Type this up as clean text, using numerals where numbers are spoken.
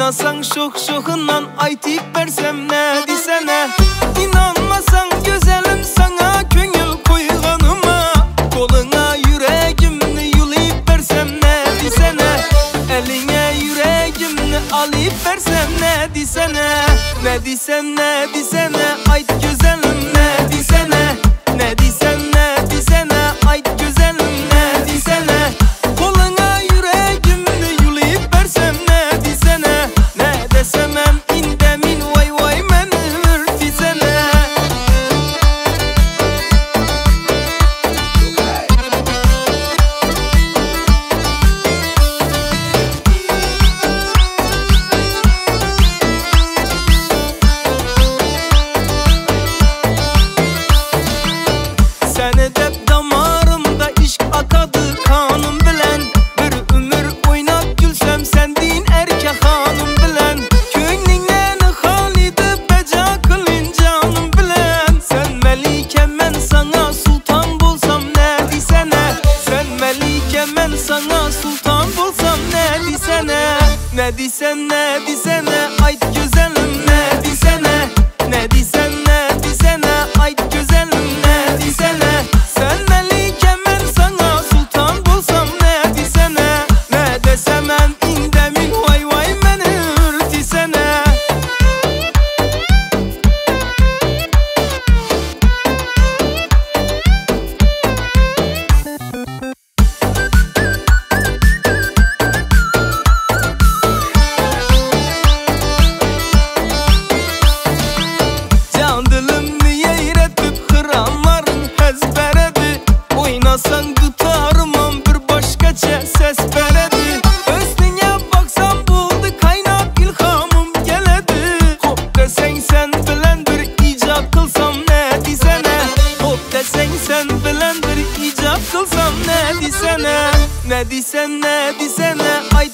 Oynasan şok şokundan aytip versem ne desene. İnanmasan güzelim sana köngül koyganıma. Koluna yüreğimni yulayıp versem ne desene. Eline yüreğimni alıp versem ne desene. Ne desem ne desene ayt güzelim ne desene. Ne desem ne desene ayt güzelim ne desene. Koluna yüreğimni yulayıp versem ne desene. Ne desemem indemin vay vay meni ürtisene. Seni de damarımda işk akadı kanım bilen. Bir ömür oynap gülsem sendin erkek hanım bilen. Köynünden halidi beca kılın canım bilen. Sen melike ben sana sultan bulsam ne desene. Sen melike ben sana sultan bulsam ne desene. Ne desem ne desene ayt güzelim ne desene. Ne desem ne desene ayt güzelim ne desene. Sen melike ben sana sultan bulsam ne desene. Ne desemem indemin vay vay meni ürtisene. Can dilimni yeyretip hıramların ezberedi. Oynasan tutarmam bir başkaça ses veredi. Özlüğe baksam buldu kaynap ilhamım geledi. Hop desen sen bilen bir icap kılsam ne desene. Hop desen sen bilen bir icap kılsam ne desene. Ne desem ne desene ayt